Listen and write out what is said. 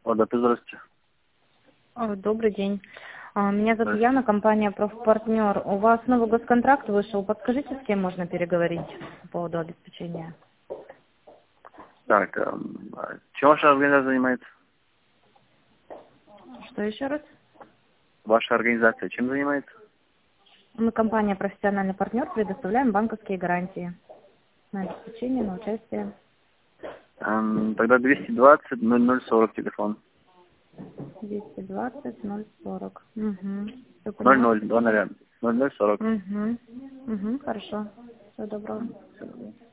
Здравствуйте. Добрый день. Меня зовут Яна, компания «Профпартнер». У вас новый госконтракт вышел. Подскажите, с кем можно переговорить по поводу обеспечения? Так, чем ваша организация занимается? Что еще раз? Ваша организация чем занимается? Мы, компания «Профессиональный партнер», предоставляем банковские гарантии на обеспечение, на участие. Тогда 220 0040 телефон. 220 040. Угу. 00, 0040. Хорошо. Всего доброго. Всё.